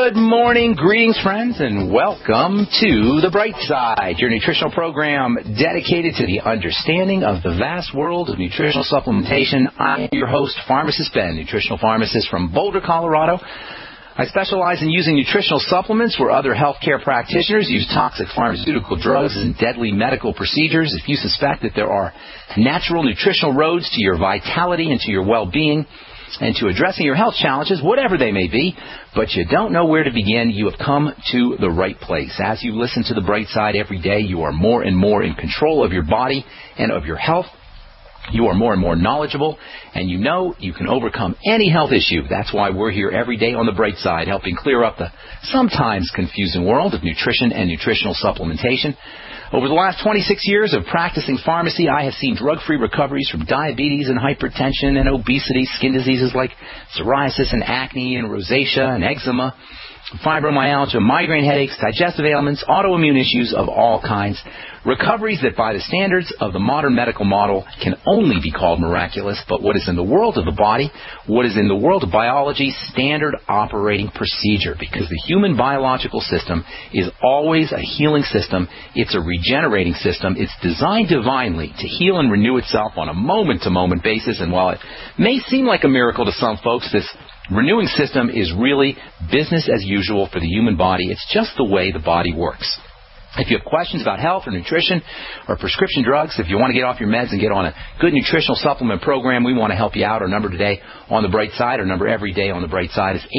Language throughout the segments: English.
Good morning, greetings, friends, and welcome to The Bright Side, your nutritional program dedicated to the understanding of the vast world of nutritional supplementation. I'm your host, Pharmacist Ben, nutritional pharmacist from Boulder, Colorado. I specialize in using nutritional supplements where other healthcare practitioners use toxic pharmaceutical drugs and deadly medical procedures. If you suspect that there are natural nutritional roads to your vitality and to your well-being and to addressing your health challenges, whatever they may be, but you don't know where to begin, you have come to the right place. As you listen to The Bright Side every day, you are more and more in control of your body and of your health. You are more and more knowledgeable, and you know you can overcome any health issue. That's why we're here every day on The Bright Side, helping clear up the sometimes confusing world of nutrition and nutritional supplementation. Over the last 26 years of practicing pharmacy, I have seen drug-free recoveries from diabetes and hypertension and obesity, skin diseases like psoriasis and acne and rosacea and eczema, fibromyalgia, migraine headaches, digestive ailments, autoimmune issues of all kinds. Recoveries that by the standards of the modern medical model can only be called miraculous, but what is in the world of the body, what is in the world of biology, standard operating procedure, because the human biological system is always a healing system. It's a regenerating system. It's designed divinely to heal and renew itself on a moment-to-moment basis, and while it may seem like a miracle to some folks, this renewing system is really business as usual for the human body. It's just the way the body works. If you have questions about health or nutrition or prescription drugs, if you want to get off your meds and get on a good nutritional supplement program, we want to help you out. Our number today on The Bright Side, our number every day on The Bright Side is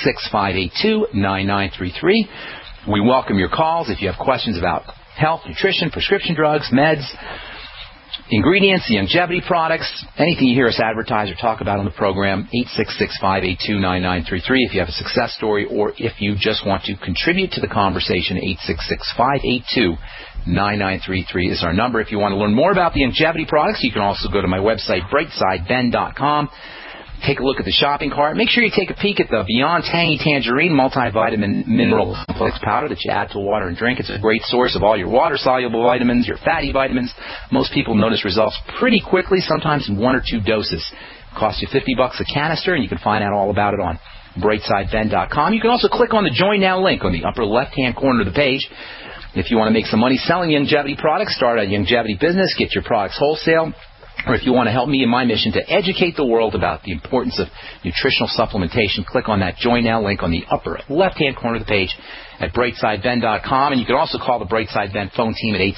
866-582-9933. We welcome your calls if you have questions about health, nutrition, prescription drugs, meds, ingredients, the longevity products, anything you hear us advertise or talk about on the program, 866-582-9933. If you have a success story or if you just want to contribute to the conversation, 866-582-9933 is our number. If you want to learn more about the longevity products, you can also go to my website, brightsideben.com. Take a look at the shopping cart. Make sure you take a peek at the Beyond Tangy Tangerine multivitamin mineral complex powder that you add to water and drink. It's a great source of all your water-soluble vitamins, your fatty vitamins. Most people notice results pretty quickly, sometimes in 1 or 2 doses. It costs you $50 a canister, and you can find out all about it on brightsideben.com. You can also click on the Join Now link on the upper left-hand corner of the page. If you want to make some money selling longevity products, start a longevity business, get your products wholesale. Or if you want to help me in my mission to educate the world about the importance of nutritional supplementation, click on that Join Now link on the upper left-hand corner of the page at brightsideben.com. And you can also call the Brightside Ben phone team at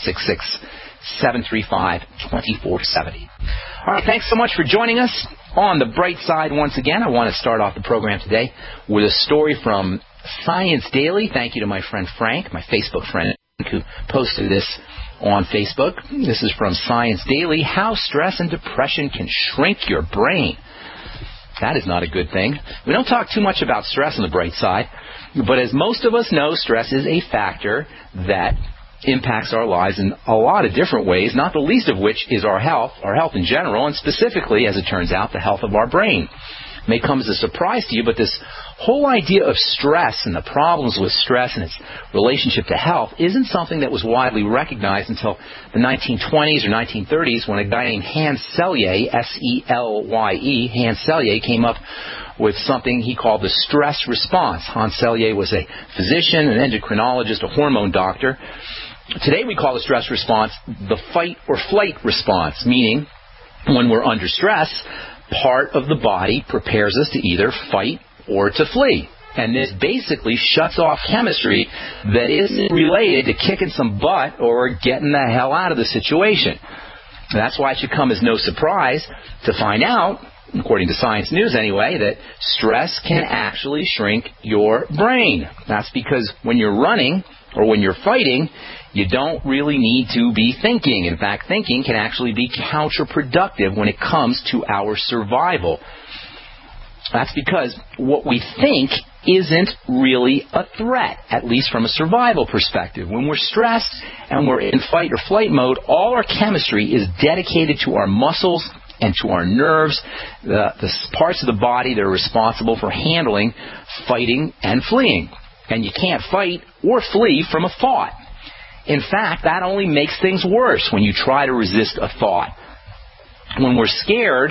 866-735-2470. All right, thanks so much for joining us on The Bright Side once again. I want to start off the program today with a story from Science Daily. Thank you to my friend Frank, my Facebook friend, who posted this on Facebook. This is from Science Daily. How stress and depression can shrink your brain. That is not a good thing. We don't talk too much about stress on The Bright Side, but as most of us know, stress is a factor that impacts our lives in a lot of different ways, not the least of which is our health in general, and specifically, as it turns out, the health of our brain. It may come as a surprise to you, but this whole idea of stress and the problems with stress and its relationship to health isn't something that was widely recognized until the 1920s or 1930s when a guy named Hans Selye, S-E-L-Y-E, Hans Selye, came up with something he called the stress response. Hans Selye was a physician, an endocrinologist, a hormone doctor. Today we call the stress response the fight or flight response, meaning when we're under stress, part of the body prepares us to either fight or to flee. And this basically shuts off chemistry that isn't related to kicking some butt or getting the hell out of the situation. That's why it should come as no surprise to find out, according to Science News anyway, that stress can actually shrink your brain. That's because when you're running or when you're fighting, you don't really need to be thinking. In fact, thinking can actually be counterproductive when it comes to our survival. That's because what we think isn't really a threat, at least from a survival perspective. When we're stressed and we're in fight or flight mode, all our chemistry is dedicated to our muscles and to our nerves, the parts of the body that are responsible for handling fighting and fleeing. And you can't fight or flee from a thought. In fact, that only makes things worse when you try to resist a thought. When we're scared,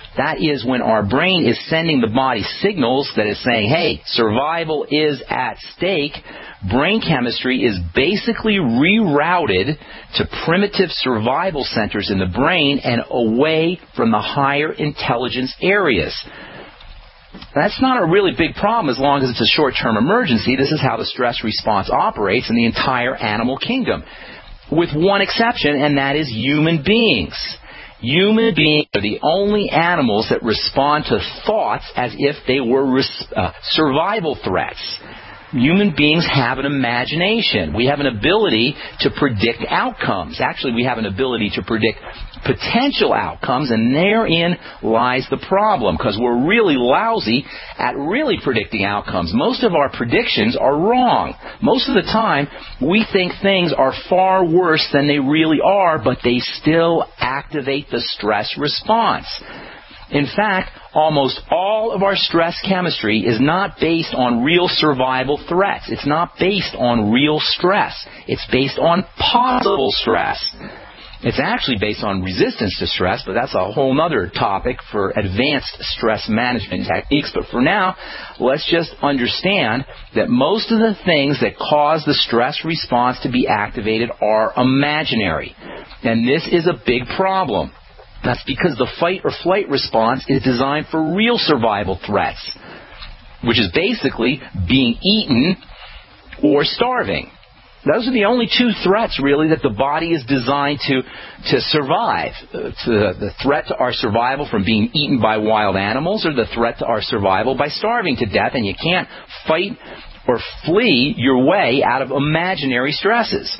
That is when our brain is sending the body signals that is saying, hey, survival is at stake. Brain chemistry is basically rerouted to primitive survival centers in the brain and away from the higher intelligence areas. That's not a really big problem as long as it's a short-term emergency. This is how the stress response operates in the entire animal kingdom, with one exception, and that is human beings. Human beings are the only animals that respond to thoughts as if they were survival threats. Human beings have an imagination. We have an ability to predict outcomes. Actually, we have an ability to predict potential outcomes, and therein lies the problem, because we're really lousy at really predicting outcomes. Most of our predictions are wrong. Most of the time, we think things are far worse than they really are, but they still activate the stress response. In fact, almost all of our stress chemistry is not based on real survival threats. It's not based on real stress. It's based on possible stress. It's actually based on resistance to stress, but that's a whole other topic for advanced stress management techniques. But for now, let's just understand that most of the things that cause the stress response to be activated are imaginary. And this is a big problem. That's because the fight or flight response is designed for real survival threats, which is basically being eaten or starving. Those are the only two threats, really, that the body is designed to survive. The threat to our survival from being eaten by wild animals, or the threat to our survival by starving to death, and you can't fight or flee your way out of imaginary stresses.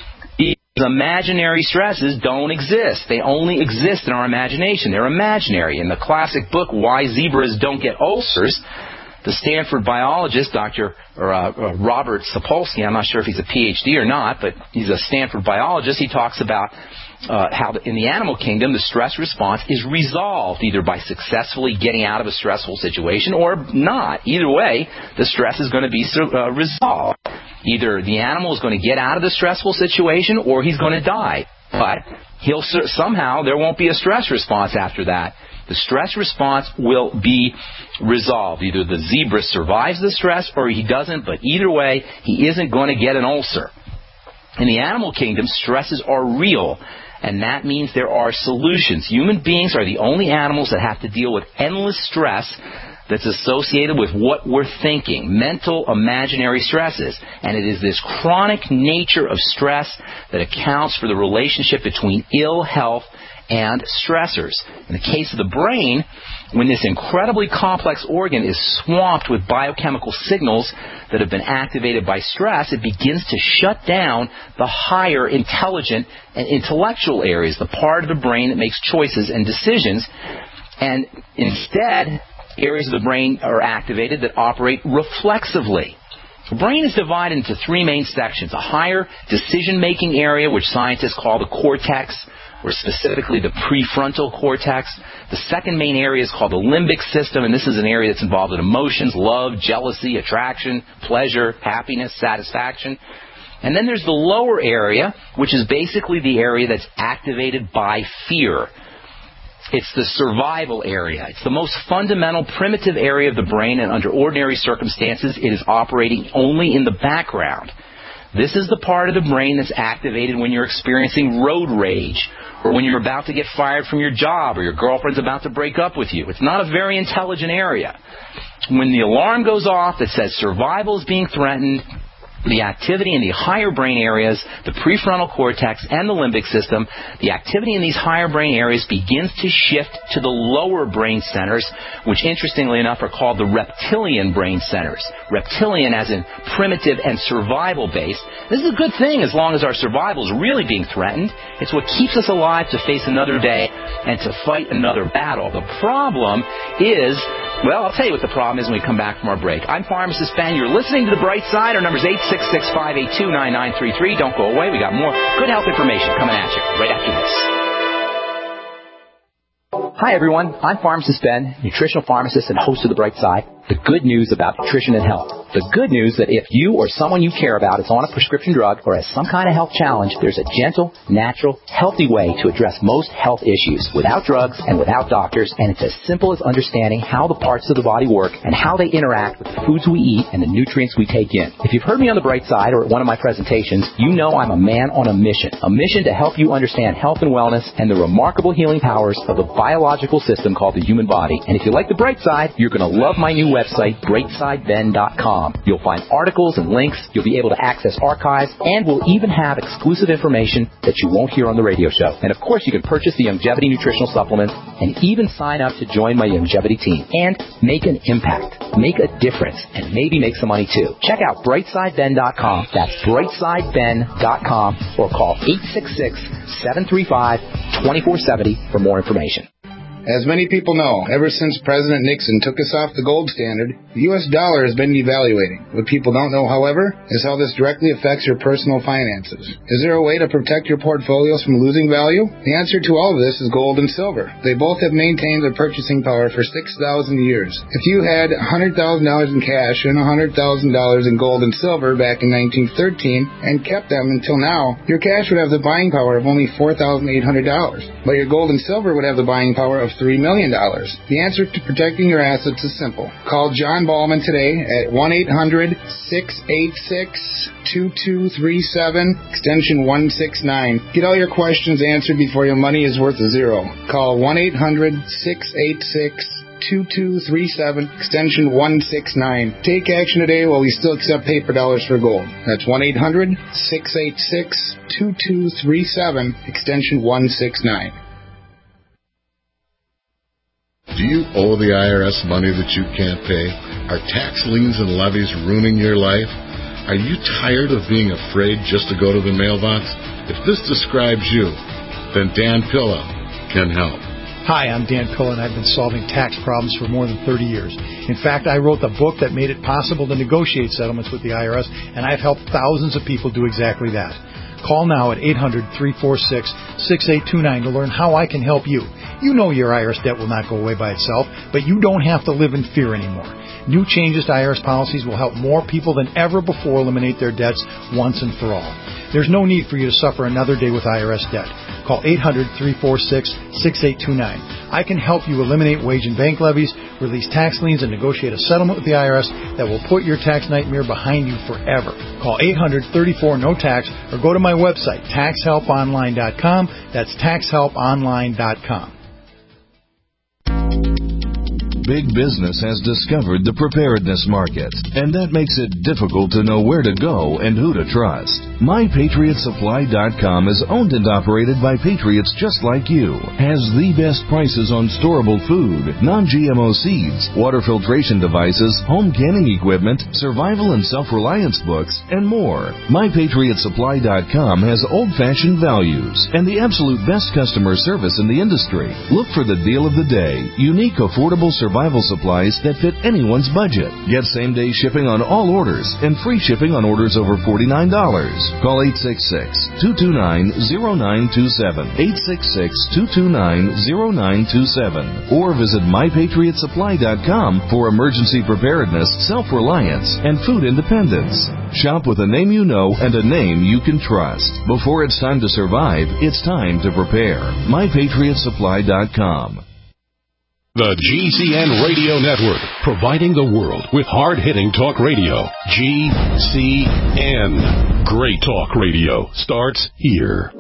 Imaginary stresses don't exist. They only exist in our imagination. They're imaginary. In the classic book, Why Zebras Don't Get Ulcers, the Stanford biologist, Dr. Robert Sapolsky, I'm not sure if he's a PhD or not, but he's a Stanford biologist. He talks about how in the animal kingdom the stress response is resolved either by successfully getting out of a stressful situation or not. Either way, the stress is going to be resolved. Either the animal is going to get out of the stressful situation or he's going to die. But somehow there won't be a stress response after that. The stress response will be resolved. Either the zebra survives the stress or he doesn't, but either way, he isn't going to get an ulcer. In the animal kingdom, stresses are real, and that means there are solutions. Human beings are the only animals that have to deal with endless stress that's associated with what we're thinking, mental, imaginary stresses. And it is this chronic nature of stress that accounts for the relationship between ill health and stressors. In the case of the brain, when this incredibly complex organ is swamped with biochemical signals that have been activated by stress, it begins to shut down the higher intelligent and intellectual areas, the part of the brain that makes choices and decisions. And instead, areas of the brain are activated that operate reflexively. The brain is divided into three main sections: a higher decision-making area, which scientists call the cortex, or specifically the prefrontal cortex. The second main area is called the limbic system, and this is an area that's involved in emotions, love, jealousy, attraction, pleasure, happiness, satisfaction. And then there's the lower area, which is basically the area that's activated by fear. It's the survival area. It's the most fundamental, primitive area of the brain, and under ordinary circumstances, it is operating only in the background. This is the part of the brain that's activated when you're experiencing road rage, or when you're about to get fired from your job, or your girlfriend's about to break up with you. It's not a very intelligent area. When the alarm goes off that says survival is being threatened, the activity in the higher brain areas, the prefrontal cortex and the limbic system, the activity in these higher brain areas begins to shift to the lower brain centers, which interestingly enough are called the reptilian brain centers. Reptilian as in primitive and survival based. This is a good thing as long as our survival is really being threatened. It's what keeps us alive to face another day and to fight another battle. The problem is, well, I'll tell you what the problem is when we come back from our break. I'm Pharmacist Ben. You're listening to The Bright Side. Our number's 866-582-9933. Don't go away. We got more good health information coming at you right after this. Hi, everyone. I'm Pharmacist Ben, nutritional pharmacist and host of The Bright Side, the good news about nutrition and health. The good news that if you or someone you care about is on a prescription drug or has some kind of health challenge, there's a gentle, natural, healthy way to address most health issues without drugs and without doctors, and it's as simple as understanding how the parts of the body work and how they interact with the foods we eat and the nutrients we take in. If you've heard me on The Bright Side or at one of my presentations, you know I'm a man on a mission to help you understand health and wellness and the remarkable healing powers of the biological system called the human body. And if you like The Bright Side, you're going to love my new website, BrightSideBen.com. You'll find articles and links, you'll be able to access archives, and we'll even have exclusive information that you won't hear on the radio show. And of course, you can purchase the Youngevity nutritional supplements and even sign up to join my Youngevity team and make an impact, make a difference, and maybe make some money too. Check out BrightSideBen.com. That's BrightSideBen.com, or call 866-735-2470 for more information. As many people know, ever since President Nixon took us off the gold standard, the U.S. dollar has been devaluating. What people don't know, however, is how this directly affects your personal finances. Is there a way to protect your portfolios from losing value? The answer to all of this is gold and silver. They both have maintained their purchasing power for 6,000 years. If you had $100,000 in cash and $100,000 in gold and silver back in 1913 and kept them until now, your cash would have the buying power of only $4,800, but your gold and silver would have the buying power of $3 million. The answer to protecting your assets is simple. Call John Ballman today at 1-800-686-2237, extension 169. Get all your questions answered before your money is worth a zero. Call 1-800-686-2237, extension 169. Take action today while we still accept paper dollars for gold. That's 1-800-686-2237, extension 169. Do you owe the IRS money that you can't pay? Are tax liens and levies ruining your life? Are you tired of being afraid just to go to the mailbox? If this describes you, then Dan Pilla can help. Hi, I'm Dan Pilla, and I've been solving tax problems for more than 30 years. In fact, I wrote the book that made it possible to negotiate settlements with the IRS, and I've helped thousands of people do exactly that. Call now at 800-346-6829 to learn how I can help you. You know your IRS debt will not go away by itself, but you don't have to live in fear anymore. New changes to IRS policies will help more people than ever before eliminate their debts once and for all. There's no need for you to suffer another day with IRS debt. Call 800-346-6829. I can help you eliminate wage and bank levies, release tax liens, and negotiate a settlement with the IRS that will put your tax nightmare behind you forever. Call 800-34-NO-TAX or go to my website, TaxHelpOnline.com. That's TaxHelpOnline.com. Big business has discovered the preparedness market, and that makes it difficult to know where to go and who to trust. MyPatriotSupply.com is owned and operated by patriots just like you, has the best prices on storable food, non-GMO seeds, water filtration devices, home canning equipment, survival and self-reliance books, and more. MyPatriotSupply.com has old-fashioned values and the absolute best customer service in the industry. Look for the deal of the day, unique, affordable survival supplies that fit anyone's budget. Get same-day shipping on all orders and free shipping on orders over $49. Call 866-229-0927, 866-229-0927, or visit MyPatriotSupply.com for emergency preparedness, self-reliance, and food independence. Shop with a name you know and a name you can trust. Before it's time to survive, it's time to prepare. MyPatriotSupply.com. The GCN Radio Network, providing the world with hard-hitting talk radio. GCN. Great talk radio starts here.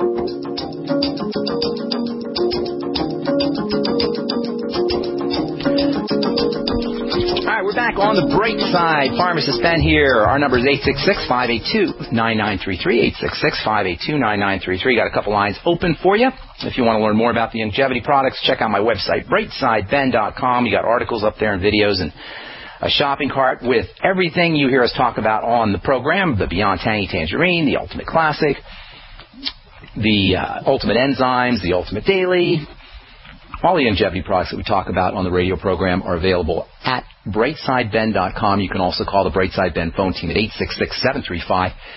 We're back on the Bright Side. Pharmacist Ben here. Our number is 866-582-9933, 866-582-9933. Got a couple lines open for you. If you want to learn more about the Youngevity products, check out my website, BrightSideBen.com. You got articles up there and videos and a shopping cart with everything you hear us talk about on the program, the Beyond Tangy Tangerine, the Ultimate Classic, the Ultimate Enzymes, the Ultimate Daily. All the Youngevity products that we talk about on the radio program are available at BrightSideBen.com. You can also call the Brightside Ben phone team at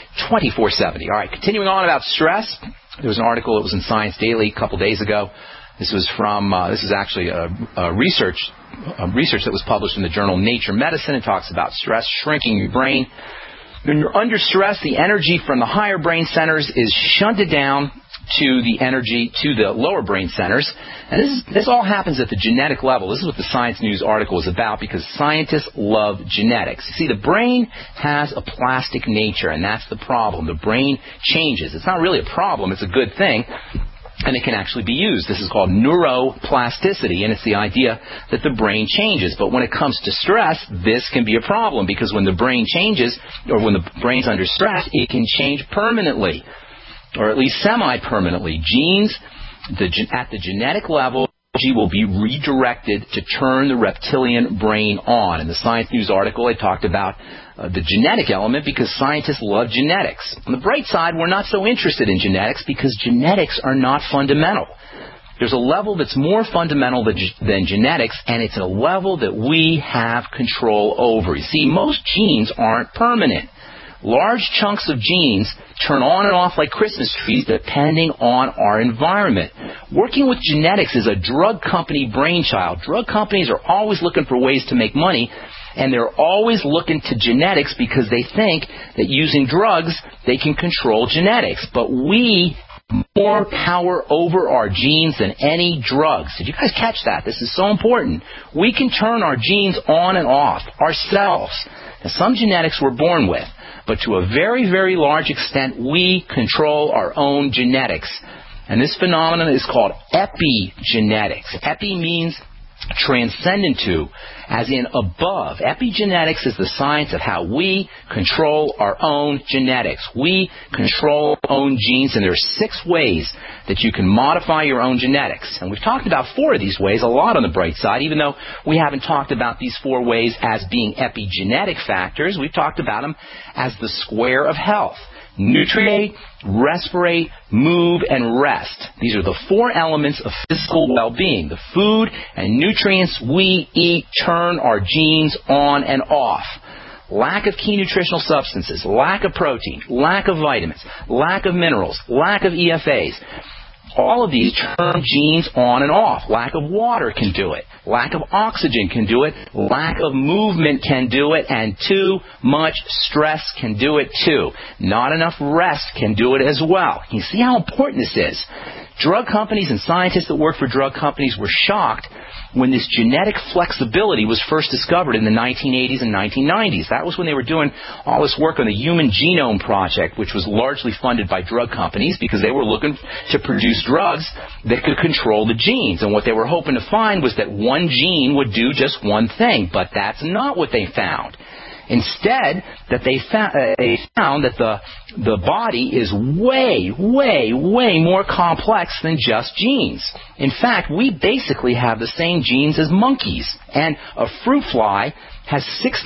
866-735-2470. All right, continuing on about stress. There was an article that was in Science Daily a couple days ago This was from, this is actually a research that was published in the journal Nature Medicine. It talks about stress shrinking your brain. When you're under stress, the energy from the higher brain centers is shunted down to the lower brain centers. And this all happens at the genetic level. This is what the Science News article is about, because scientists love genetics. You see, the brain has a plastic nature, and that's the problem. The brain changes. It's not really a problem. It's a good thing. And it can actually be used. This is called neuroplasticity, and it's the idea that the brain changes. But when it comes to stress, this can be a problem, because when the brain changes, or when the brain's under stress, it can change permanently, or at least semi-permanently. Genes at the genetic level will be redirected to turn the reptilian brain on. In the Science News article, I talked about the genetic element, because scientists love genetics. On the bright side, we're not so interested in genetics, because genetics are not fundamental. There's a level that's more fundamental than genetics, and it's a level that we have control over. You see, most genes aren't permanent. Large chunks of genes turn on and off like Christmas trees depending on our environment. Working with genetics is a drug company brainchild. Drug companies are always looking for ways to make money, and they're always looking to genetics because they think that using drugs, they can control genetics. But we have more power over our genes than any drugs. Did you guys catch that? This is so important. We can turn our genes on and off ourselves. Now, some genetics we're born with, but to a very, very large extent, we control our own genetics. And this phenomenon is called epigenetics. Epi means transcendent to, as in above. Epigenetics is the science of how we control our own genetics. We control our own genes, and there are 6 ways that you can modify your own genetics. And we've talked about 4 of these ways a lot on the bright side, even though we haven't talked about these 4 ways as being epigenetic factors. We've talked about them as the square of health. Nutrient, respirate, move, and rest. These are the 4 elements of physical well-being. The food and nutrients we eat turn our genes on and off. Lack of key nutritional substances, lack of protein, lack of vitamins, lack of minerals, lack of EFAs. All of these turn genes on and off. Lack of water can do it. Lack of oxygen can do it. Lack of movement can do it. And too much stress can do it too. Not enough rest can do it as well. You see how important this is? Drug companies and scientists that work for drug companies were shocked when this genetic flexibility was first discovered in the 1980s and 1990s. That was when they were doing all this work on the Human Genome Project, which was largely funded by drug companies because they were looking to produce drugs that could control the genes. And what they were hoping to find was that one gene would do just one thing, but that's not what they found. Instead, that they found that the body is way, way, way more complex than just genes. In fact, we basically have the same genes as monkeys. And a fruit fly has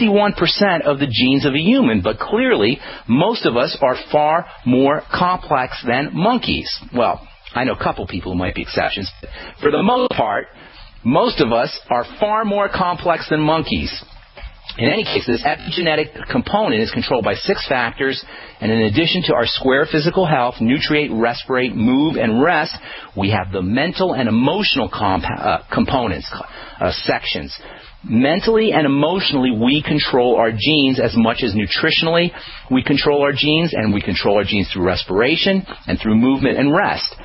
61% of the genes of a human, but clearly most of us are far more complex than monkeys. Well, I know a couple people who might be exceptions. For the most part, most of us are far more complex than monkeys. In any case, this epigenetic component is controlled by 6 factors, and in addition to our square physical health, nutrient, respirate, move, and rest, we have the mental and emotional components, sections. Mentally and emotionally, we control our genes as much as nutritionally we control our genes, and we control our genes through respiration and through movement and rest.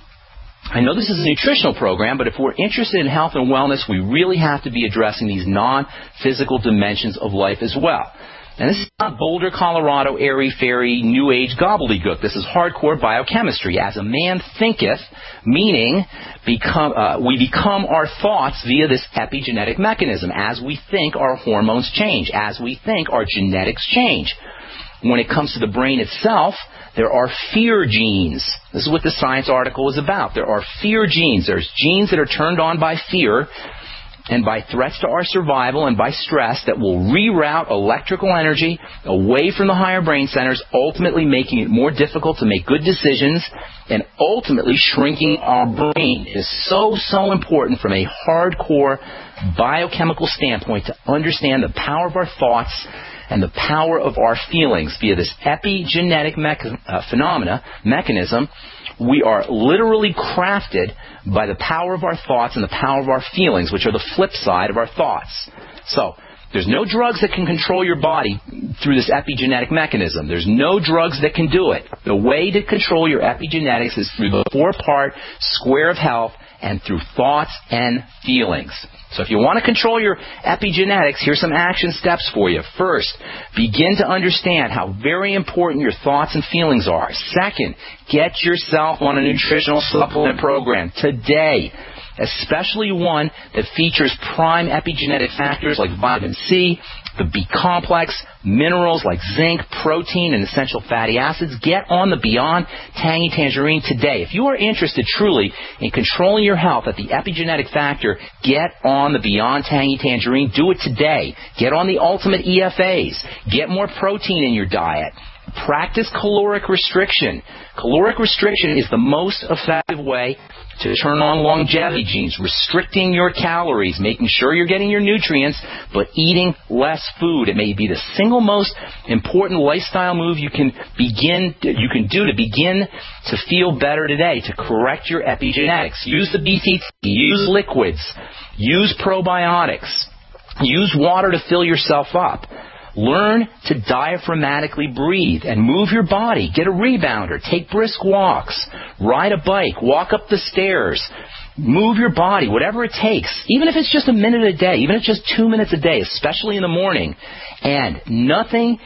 I know this is a nutritional program, but if we're interested in health and wellness, we really have to be addressing these non-physical dimensions of life as well. And this is not Boulder, Colorado, airy-fairy, new age gobbledygook. This is hardcore biochemistry. As a man thinketh, meaning we become our thoughts via this epigenetic mechanism. As we think, our hormones change. As we think, our genetics change. When it comes to the brain itself, there are fear genes. This is what the science article is about. There are fear genes. There's genes that are turned on by fear and by threats to our survival and by stress that will reroute electrical energy away from the higher brain centers, ultimately making it more difficult to make good decisions and ultimately shrinking our brain. It is so important from a hardcore biochemical standpoint to understand the power of our thoughts and the power of our feelings via this epigenetic mechanism. We are literally crafted by the power of our thoughts and the power of our feelings, which are the flip side of our thoughts. So, there's no drugs that can control your body through this epigenetic mechanism. There's no drugs that can do it. The way to control your epigenetics is through the 4-part square of health and through thoughts and feelings. So if you want to control your epigenetics, here's some action steps for you. First, begin to understand how very important your thoughts and feelings are. Second, get yourself on a nutritional supplement program today, especially one that features prime epigenetic factors like vitamin C, the B complex, minerals like zinc, protein, and essential fatty acids. Get on the Beyond Tangy Tangerine today. If you are interested truly in controlling your health at the epigenetic factor, get on the Beyond Tangy Tangerine. Do it today. Get on the Ultimate EFAs. Get more protein in your diet. Practice caloric restriction. Caloric restriction is the most effective way to turn on longevity genes, restricting your calories, making sure you're getting your nutrients, but eating less food. It may be the single most important lifestyle move you can do to begin to feel better today, to correct your epigenetics. Use the BCT, use liquids, use probiotics, use water to fill yourself up. Learn to diaphragmatically breathe and move your body. Get a rebounder. Take brisk walks. Ride a bike. Walk up the stairs. Move your body, whatever it takes. Even if it's just a minute a day. Even if it's just 2 minutes a day, especially in the morning. And nothing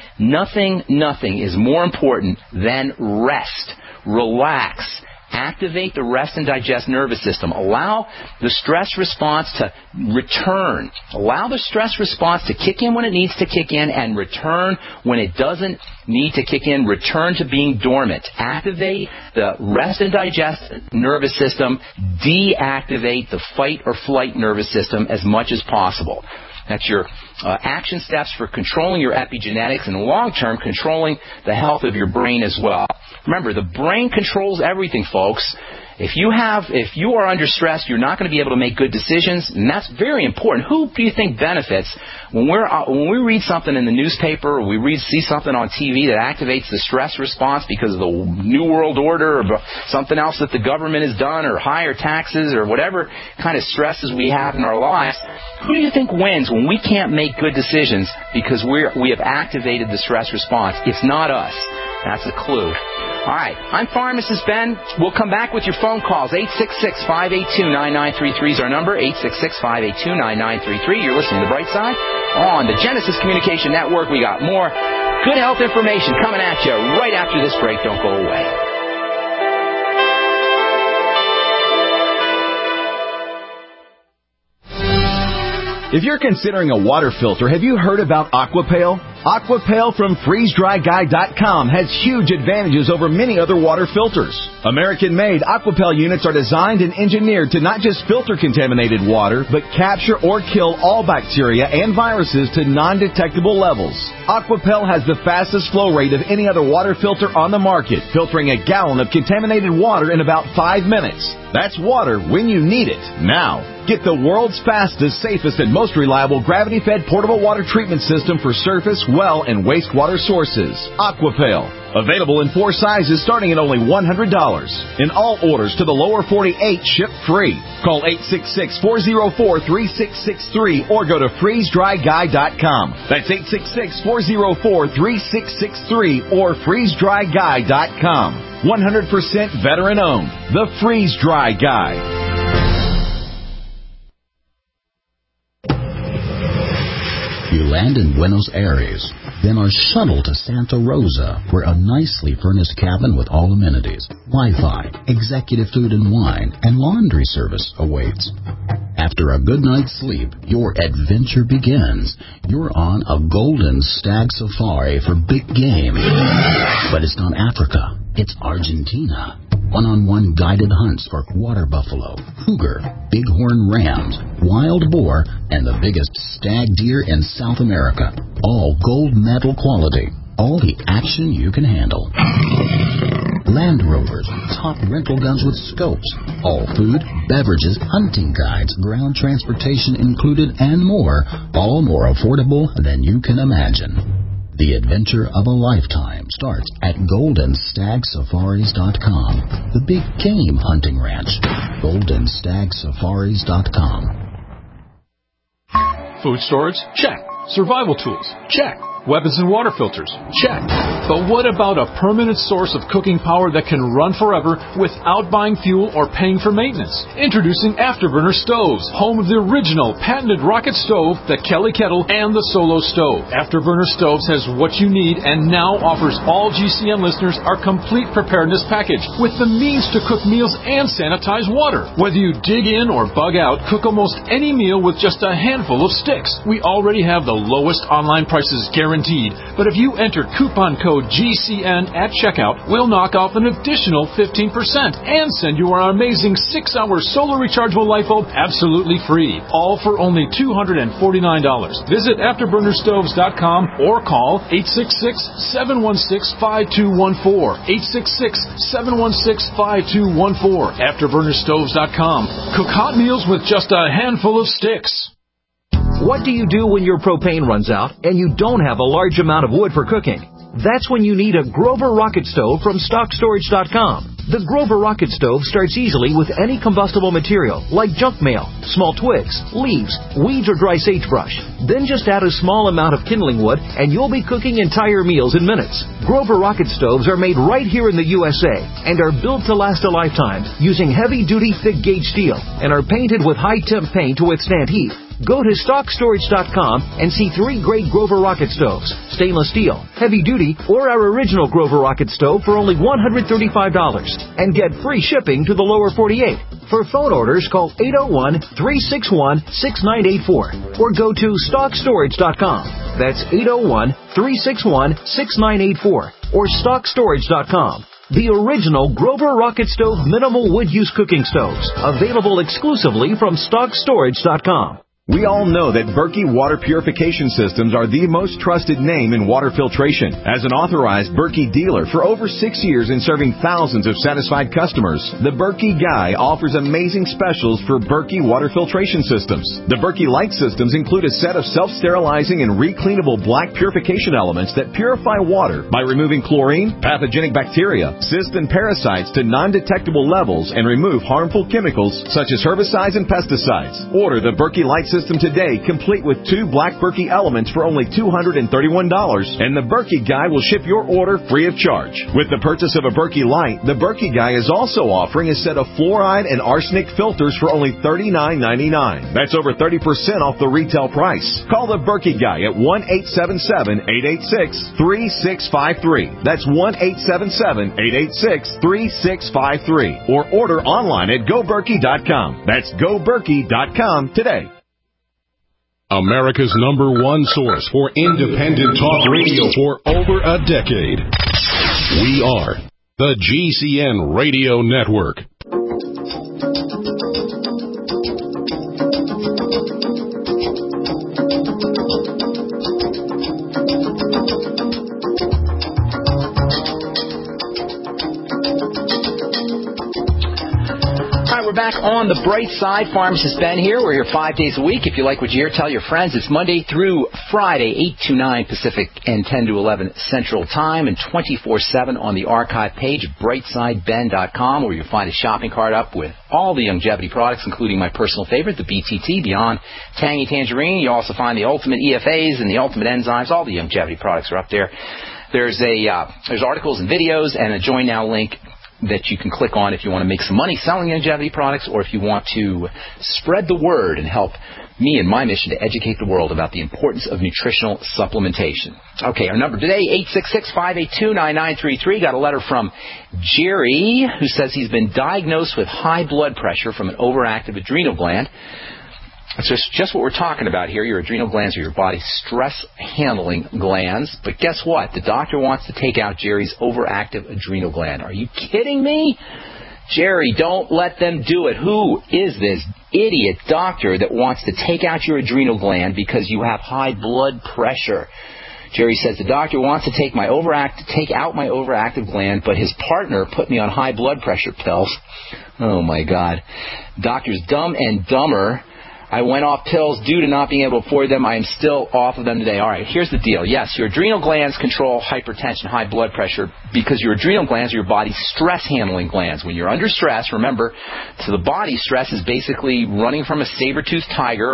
is more important than rest. Relax. Activate the rest and digest nervous system. Allow the stress response to return. Allow the stress response to kick in when it needs to kick in and return when it doesn't need to kick in. Return to being dormant. Activate the rest and digest nervous system. Deactivate the fight or flight nervous system as much as possible. That's your action steps for controlling your epigenetics and long-term controlling the health of your brain as well. Remember, the brain controls everything, folks. If you are under stress, you're not going to be able to make good decisions, and that's very important. Who do you think benefits when we read something in the newspaper or we see something on TV that activates the stress response because of the New World Order or something else that the government has done or higher taxes or whatever kind of stresses we have in our lives? Who do you think wins when we can't make good decisions because we have activated the stress response? It's not us. That's a clue. All right, I'm Pharmacist Ben. We'll come back with your phone calls. 866-582-9933 is our number, 866-582-9933. You're listening to The Bright Side on the Genesis Communication Network. We got more good health information coming at you right after this break. Don't go away. If you're considering a water filter, have you heard about Aquapale? Aquapale from FreezeDryGuy.com has huge advantages over many other water filters. American-made Aquapale units are designed and engineered to not just filter contaminated water, but capture or kill all bacteria and viruses to non-detectable levels. Aquapale has the fastest flow rate of any other water filter on the market, filtering a gallon of contaminated water in about 5 minutes. That's water when you need it, now. Get the world's fastest, safest, and most reliable gravity-fed portable water treatment system for surface, well, and wastewater sources. Aquapale. Available in 4 sizes starting at only $100. In all orders to the lower 48, ship free. Call 866-404-3663 or go to FreezeDryGuy.com. That's 866-404-3663 or FreezeDryGuy.com. 100% veteran-owned. The Freeze Dry Guy. You land in Buenos Aires, then are shuttled to Santa Rosa, where a nicely furnished cabin with all amenities, Wi-Fi, executive food and wine, and laundry service awaits. After a good night's sleep, your adventure begins. You're on a golden stag safari for big game. But it's not Africa, it's Argentina. One-on-one guided hunts for water buffalo, cougar, bighorn rams, wild boar, and the biggest stag deer in South America. All gold medal quality. All the action you can handle. Land Rovers, top rental guns with scopes. All food, beverages, hunting guides, ground transportation included, and more. All more affordable than you can imagine. The adventure of a lifetime starts at GoldenStagSafaris.com, the big game hunting ranch. GoldenStagSafaris.com. Food storage? Check. Survival tools? Check. Weapons and water filters? Check. But what about a permanent source of cooking power that can run forever without buying fuel or paying for maintenance? Introducing Afterburner Stoves, home of the original patented rocket stove, the Kelly Kettle, and the Solo Stove. Afterburner Stoves has what you need and now offers all GCN listeners our complete preparedness package with the means to cook meals and sanitize water. Whether you dig in or bug out, cook almost any meal with just a handful of sticks. We already have the lowest online prices guaranteed. But if you enter coupon code GCN at checkout, we'll knock off an additional 15% and send you our amazing 6-hour solar rechargeable light bulb absolutely free. All for only $249. Visit AfterburnerStoves.com or call 866-716-5214. 866-716-5214. AfterburnerStoves.com. Cook hot meals with just a handful of sticks. What do you do when your propane runs out and you don't have a large amount of wood for cooking? That's when you need a Grover Rocket Stove from StockStorage.com. The Grover Rocket Stove starts easily with any combustible material like junk mail, small twigs, leaves, weeds, or dry sagebrush. Then just add a small amount of kindling wood and you'll be cooking entire meals in minutes. Grover Rocket Stoves are made right here in the USA and are built to last a lifetime using heavy-duty thick-gauge steel and are painted with high-temp paint to withstand heat. Go to StockStorage.com and see 3 great Grover Rocket Stoves, stainless steel, heavy-duty, or our original Grover Rocket Stove for only $135 and get free shipping to the lower 48. For phone orders, call 801-361-6984 or go to StockStorage.com. That's 801-361-6984 or StockStorage.com. The original Grover Rocket Stove minimal wood use cooking stoves, available exclusively from StockStorage.com. We all know that Berkey Water Purification Systems are the most trusted name in water filtration. As an authorized Berkey dealer for over 6 years and serving thousands of satisfied customers, the Berkey Guy offers amazing specials for Berkey Water Filtration Systems. The Berkey Light Systems include a set of self-sterilizing and recleanable black purification elements that purify water by removing chlorine, pathogenic bacteria, cysts, and parasites to non-detectable levels and remove harmful chemicals such as herbicides and pesticides. Order the Berkey Light System today, complete with 2 black Berkey elements for only $231, and the Berkey Guy will ship your order free of charge. With the purchase of a Berkey Light, the Berkey Guy is also offering a set of fluoride and arsenic filters for only $39.99. That's over 30% off the retail price. Call the Berkey Guy at 1-877-886-3653. That's 1-877-886-3653. Or order online at GoBerkey.com. That's GoBerkey.com today. America's #1 source for independent talk radio for over a decade. We are the GCN Radio Network. We're back on the bright side. Pharmacist Ben here. We're here 5 days a week. If you like what you hear, tell your friends. It's Monday through Friday, 8 to 9 Pacific and 10 to 11 Central Time, and 24/7 on the archive page at brightsideben.com, where you'll find a shopping cart up with all the longevity products, including my personal favorite, the BTT Beyond Tangy Tangerine. You also find the Ultimate EFAs and the Ultimate Enzymes. All the longevity products are up there. There's articles and videos and a Join Now link that you can click on if you want to make some money selling longevity products, or if you want to spread the word and help me in my mission to educate the world about the importance of nutritional supplementation. Okay, our number today, 866-582-9933. Got a letter from Jerry, who says he's been diagnosed with high blood pressure from an overactive adrenal gland. So it's just what we're talking about here. Your adrenal glands are your body's stress-handling glands. But guess what? The doctor wants to take out Jerry's overactive adrenal gland. Are you kidding me? Jerry, don't let them do it. Who is this idiot doctor that wants to take out your adrenal gland because you have high blood pressure? Jerry says, the doctor wants to take out my overactive gland, but his partner put me on high blood pressure pills. Oh, my God. Doctor's Dumb and Dumber I went off pills due to not being able to afford them. I am still off of them today. All right, here's the deal. Yes, your adrenal glands control hypertension, high blood pressure, because your adrenal glands are your body's stress-handling glands. When you're under stress, remember, to the body, stress is basically running from a saber-toothed tiger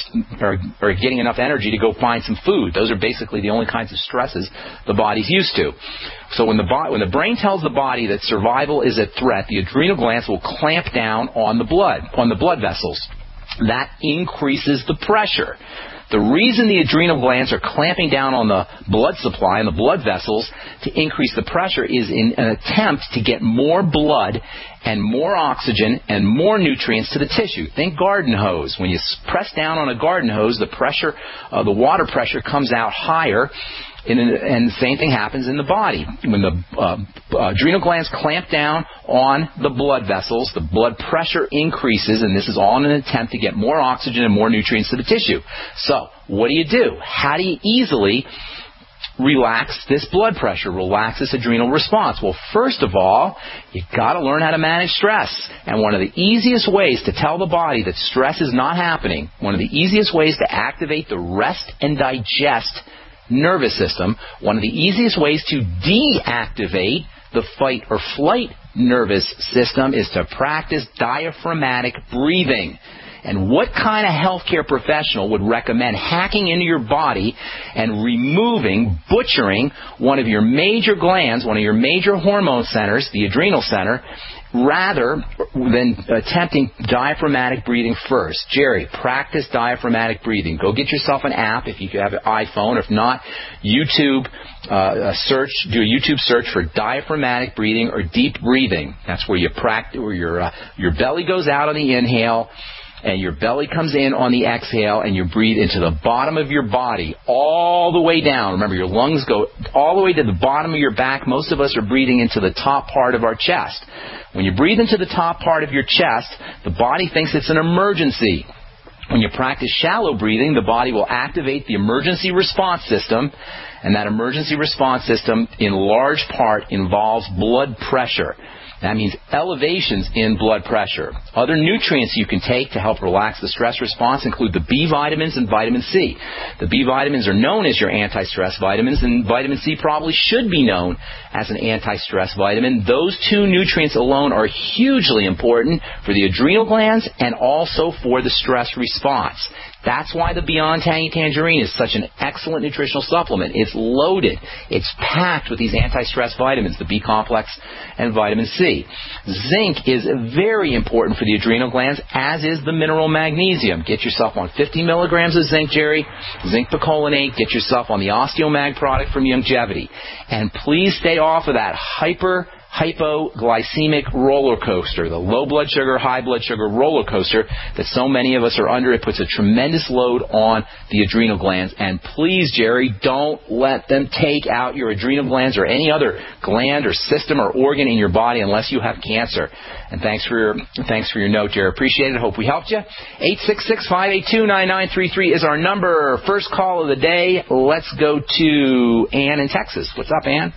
or getting enough energy to go find some food. Those are basically the only kinds of stresses the body's used to. So when the brain tells the body that survival is a threat, the adrenal glands will clamp down on the blood vessels. That increases the pressure. The reason the adrenal glands are clamping down on the blood supply and the blood vessels to increase the pressure is in an attempt to get more blood and more oxygen and more nutrients to the tissue. Think garden hose. When you press down on a garden hose, the pressure, the water pressure comes out higher. And the same thing happens in the body. When the adrenal glands clamp down on the blood vessels, the blood pressure increases, and this is all in an attempt to get more oxygen and more nutrients to the tissue. So, what do? How do you easily relax this blood pressure, relax this adrenal response? Well, first of all, you've got to learn how to manage stress. And one of the easiest ways to tell the body that stress is not happening, one of the easiest ways to activate the rest and digest nervous system, one of the easiest ways to deactivate the fight or flight nervous system is to practice diaphragmatic breathing. And what kind of healthcare professional would recommend hacking into your body and butchering one of your major glands, one of your major hormone centers, the adrenal center, rather than attempting diaphragmatic breathing first? Jerry, practice diaphragmatic breathing. Go get yourself an app if you have an iPhone. If not, YouTube do a YouTube search for diaphragmatic breathing or deep breathing. That's where you practice, where your belly goes out on the inhale and your belly comes in on the exhale, and you breathe into the bottom of your body all the way down. Remember, your lungs go all the way to the bottom of your back. Most of us are breathing into the top part of our chest. When you breathe into the top part of your chest, the body thinks it's an emergency. When you practice shallow breathing, the body will activate the emergency response system, and that emergency response system in large part involves blood pressure. That means elevations in blood pressure. Other nutrients you can take to help relax the stress response include the B vitamins and vitamin C. The B vitamins are known as your anti-stress vitamins, and vitamin C probably should be known as an anti-stress vitamin. Those two nutrients alone are hugely important for the adrenal glands and also for the stress response. That's why the Beyond Tangy Tangerine is such an excellent nutritional supplement. It's loaded. It's packed with these anti-stress vitamins, the B complex and vitamin C. Zinc is very important for the adrenal glands, as is the mineral magnesium. Get yourself on 50 milligrams of zinc, Jerry. Zinc picolinate. Get yourself on the Osteomag product from Youngevity. And please stay off of that hypoglycemic roller coaster, the low blood sugar, high blood sugar roller coaster that so many of us are under. It puts a tremendous load on the adrenal glands. And please, Jerry, don't let them take out your adrenal glands or any other gland or system or organ in your body unless you have cancer. And thanks for your note, Jerry. Appreciate it. Hope we helped you. 866-582-9933 is our number. First call of the day. Let's go to Ann in Texas. What's up, Ann?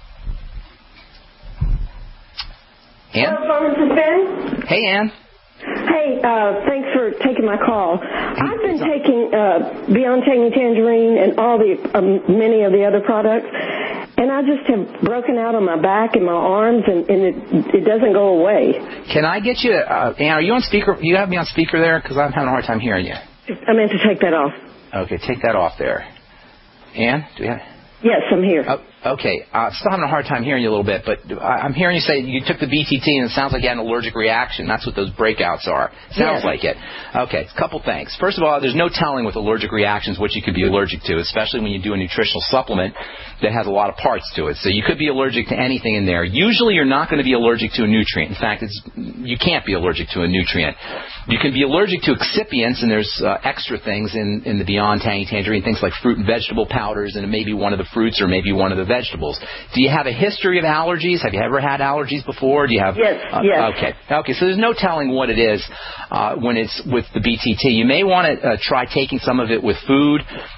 Ann? Hello, this is Ben. Hey, Ann. Hey, thanks for taking my call. I've been taking Beyond Tangy Tangerine and all the many of the other products, and I just have broken out on my back and my arms, and it doesn't go away. Can I get you, Ann, are you on speaker? You have me on speaker there? Because I'm having a hard time hearing you. I meant to take that off. Okay, take that off there. Ann, do we have... Yes, I'm here. Okay. Still having a hard time hearing you a little bit, but I'm hearing you say you took the BTT and it sounds like you had an allergic reaction. That's what those breakouts are. Sounds like it. Okay. A couple things. First of all, there's no telling with allergic reactions what you could be allergic to, especially when you do a nutritional supplement that has a lot of parts to it. So you could be allergic to anything in there. Usually you're not going to be allergic to a nutrient. In fact, you can't be allergic to a nutrient. You can be allergic to excipients, and there's extra things in the Beyond Tangy Tangerine, things like fruit and vegetable powders, and it may be one of the fruits or maybe one of the vegetables. Do you have a history of allergies? Have you ever had allergies before? Do you have? Yes. Okay. So there's no telling what it is when it's with the BTT. You may want to try taking some of it with food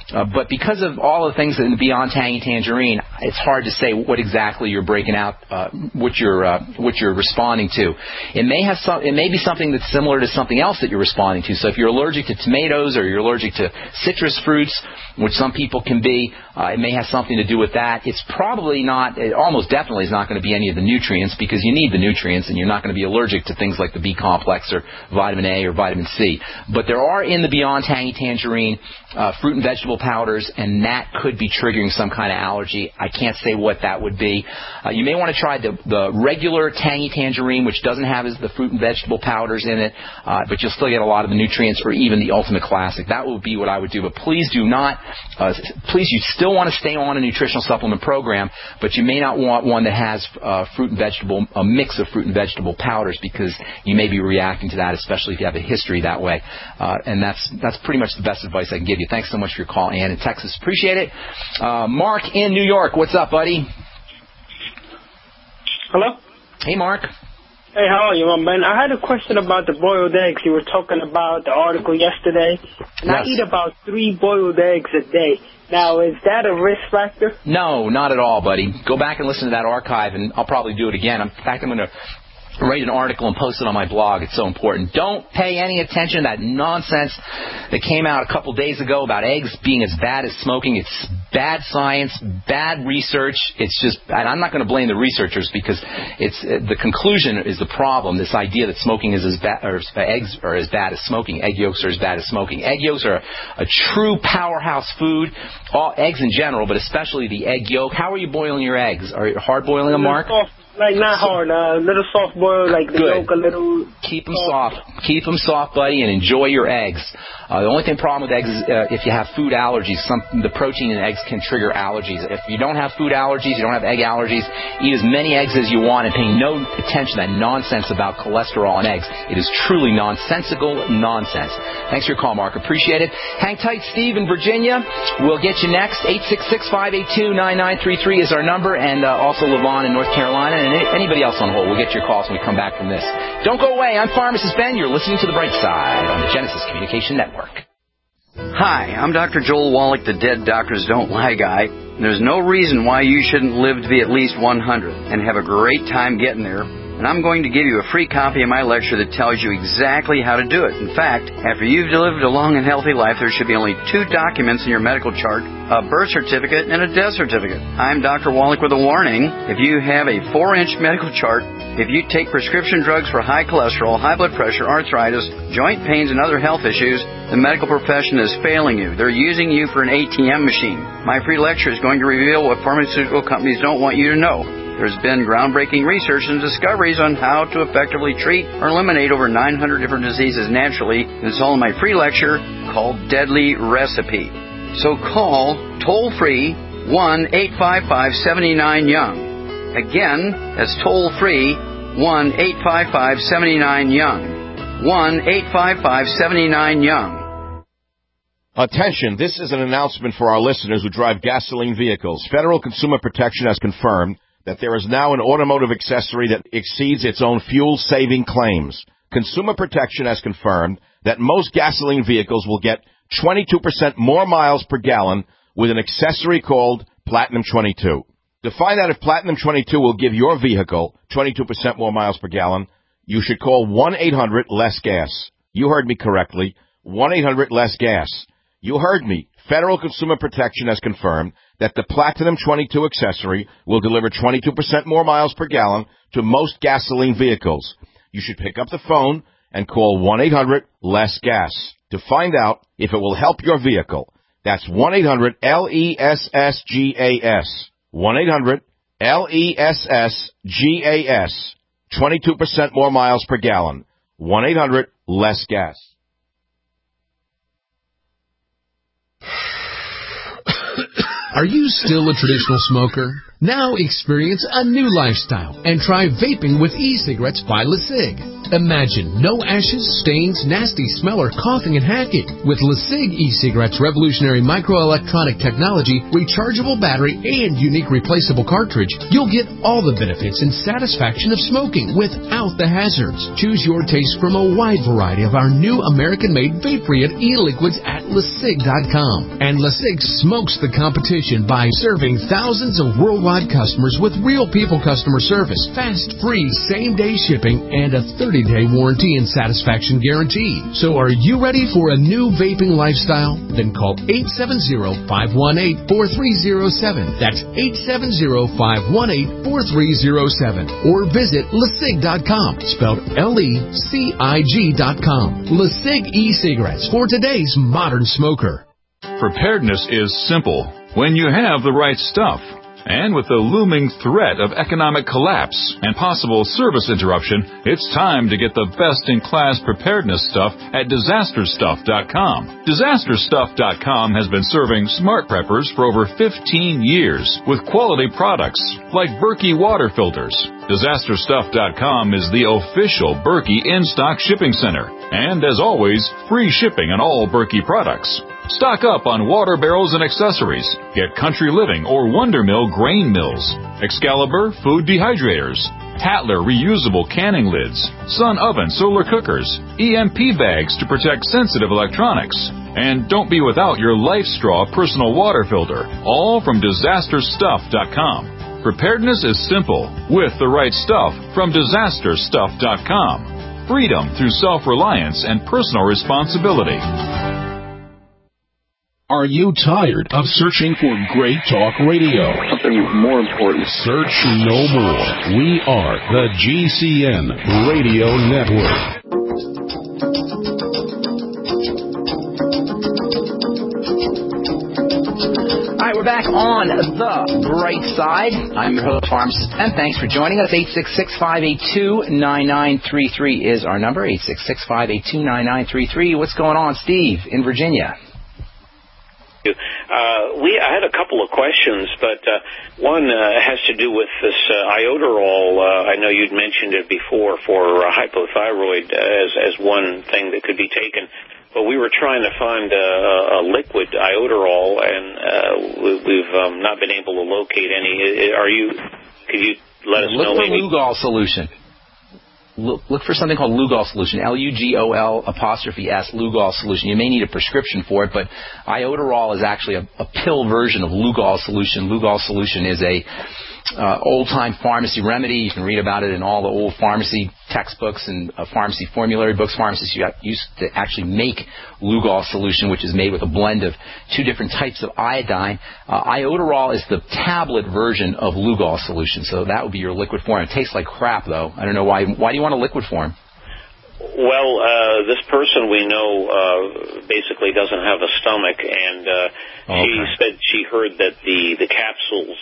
But because of all the things in the Beyond Tangy Tangerine, it's hard to say what exactly you're breaking out, what you're responding to. It may be something that's similar to something else that you're responding to. So if you're allergic to tomatoes or you're allergic to citrus fruits, which some people can be, it may have something to do with that. It's probably not, it almost definitely is not going to be any of the nutrients, because you need the nutrients and you're not going to be allergic to things like the B complex or vitamin A or vitamin C. But there are in the Beyond Tangy Tangerine fruit and vegetable powders, and that could be triggering some kind of allergy. I can't say what that would be. You may want to try the regular Tangy Tangerine, which doesn't have the fruit and vegetable powders in it, but you'll still get a lot of the nutrients, or even the Ultimate Classic. That would be what I would do. But please do not, you still want to stay on a nutritional supplement program, but you may not want one that has a mix of fruit and vegetable powders, because you may be reacting to that, especially if you have a history that way. And that's pretty much the best advice I can give you. Thanks so much for your call, Ann in Texas. Appreciate it. Mark in New York. What's up, buddy? Hello? Hey, Mark. Hey, how are you, man? I had a question about the boiled eggs. You were talking about the article yesterday. And yes. I eat about 3 boiled eggs a day. Now, is that a risk factor? No, not at all, buddy. Go back and listen to that archive, and I'll probably do it again. In fact, I'm going to write an article and post it on my blog. It's so important. Don't pay any attention to that nonsense that came out a couple days ago about eggs being as bad as smoking. It's bad science, bad research. It's just, and I'm not going to blame the researchers, because it's the conclusion is the problem. This idea that smoking is as bad, or eggs are as bad as smoking. Egg yolks are as bad as smoking. Egg yolks are a true powerhouse food. All eggs in general, but especially the egg yolk. How are you boiling your eggs? Are you hard boiling them, Mark? Like, not hard, a little soft boil, like the yolk a little. Keep them soft. Keep them soft, buddy, and enjoy your eggs. The only problem with eggs is if you have food allergies, the protein in eggs can trigger allergies. If you don't have food allergies, you don't have egg allergies, eat as many eggs as you want and pay no attention to that nonsense about cholesterol in eggs. It is truly nonsensical nonsense. Thanks for your call, Mark. Appreciate it. Hang tight, Steve in Virginia. We'll get you next. 866-582-9933 is our number, and also Levon in North Carolina. And anybody else on hold. We'll get your calls when we come back from this. Don't go away. I'm Pharmacist Ben. You're listening to The Bright Side on the Genesis Communication Network. Hi, I'm Dr. Joel Wallach, the Dead Doctors Don't Lie guy. There's no reason why you shouldn't live to be at least 100 and have a great time getting there. And I'm going to give you a free copy of my lecture that tells you exactly how to do it. In fact, after you've lived a long and healthy life, there should be only 2 documents in your medical chart, a birth certificate and a death certificate. I'm Dr. Wallach with a warning. If you have a 4-inch medical chart, if you take prescription drugs for high cholesterol, high blood pressure, arthritis, joint pains, and other health issues, the medical profession is failing you. They're using you for an ATM machine. My free lecture is going to reveal what pharmaceutical companies don't want you to know. There's been groundbreaking research and discoveries on how to effectively treat or eliminate over 900 different diseases naturally, and it's all in my free lecture called Deadly Recipe. So call toll-free 1-855-79-YOUNG. Again, that's toll-free 1-855-79-YOUNG. 1-855-79-YOUNG. Attention, this is an announcement for our listeners who drive gasoline vehicles. Federal Consumer Protection has confirmed that there is now an automotive accessory that exceeds its own fuel-saving claims. Consumer Protection has confirmed that most gasoline vehicles will get 22% more miles per gallon with an accessory called Platinum 22. To find out if Platinum 22 will give your vehicle 22% more miles per gallon, you should call 1-800-LESS-GAS. You heard me correctly, 1-800-LESS-GAS. You heard me. Federal Consumer Protection has confirmed that the Platinum 22 accessory will deliver 22% more miles per gallon to most gasoline vehicles. You should pick up the phone and call 1-800-LESS-GAS to find out if it will help your vehicle. That's 1-800-LESS-GAS. 1-800-LESS-GAS. 22% more miles per gallon. 1-800-LESS-GAS. Are you still a traditional smoker? Now experience a new lifestyle and try vaping with e-cigarettes by LeSig. Imagine no ashes, stains, nasty smell, or coughing and hacking. With LeSig e-cigarettes' revolutionary microelectronic technology, rechargeable battery, and unique replaceable cartridge, you'll get all the benefits and satisfaction of smoking without the hazards. Choose your taste from a wide variety of our new American-made vape-free e-liquids at LeSig.com. And LeSig smokes the competition by serving thousands of worldwide customers with real people customer service, fast, free, same-day shipping, and a 30-day warranty and satisfaction guarantee. So are you ready for a new vaping lifestyle? Then call 870-518-4307. That's 870-518-4307. Or visit LeSig.com, spelled LECIG.com. LeSig e-cigarettes for today's modern smoker. Preparedness is simple when you have the right stuff. And with the looming threat of economic collapse and possible service interruption, it's time to get the best-in-class preparedness stuff at DisasterStuff.com. DisasterStuff.com has been serving smart preppers for over 15 years with quality products like Berkey water filters. DisasterStuff.com is the official Berkey in-stock shipping center. And as always, free shipping on all Berkey products. Stock up on water barrels and accessories. Get Country Living or Wonder Mill grain mills, Excalibur food dehydrators, Tatler reusable canning lids, Sun oven solar cookers, EMP bags to protect sensitive electronics. And don't be without your LifeStraw personal water filter, all from DisasterStuff.com. Preparedness is simple with the right stuff from DisasterStuff.com. Freedom through self-reliance and personal responsibility. Are you tired of searching for great talk radio? Something more important. Search no more. We are the GCN Radio Network. All right, we're back on The Bright Side. I'm your host, Pharmacist Ben. Thanks for joining us. 866-582-9933 is our number, 866-582-9933. What's going on, Steve, in Virginia? I had a couple of questions, but one has to do with this ioderol. I know you'd mentioned it before for hypothyroid as one thing that could be taken, but we were trying to find a liquid ioderol, and we've not been able to locate any. Could you let us know? Look for Lugol solution. Look for something called Lugol solution, LUGOL''S, Lugol solution. You may need a prescription for it, but ioderol is actually a pill version of Lugol solution. Lugol solution is a old-time pharmacy remedy. You can read about it in all the old pharmacy textbooks and pharmacy formulary books. Pharmacists used to actually make Lugol solution, which is made with a blend of two different types of iodine. Ioderol is the tablet version of Lugol solution, so that would be your liquid form. It tastes like crap, though. I don't know why. Why do you want a liquid form? Well, this person we know basically doesn't have a stomach, and she said she heard that the capsules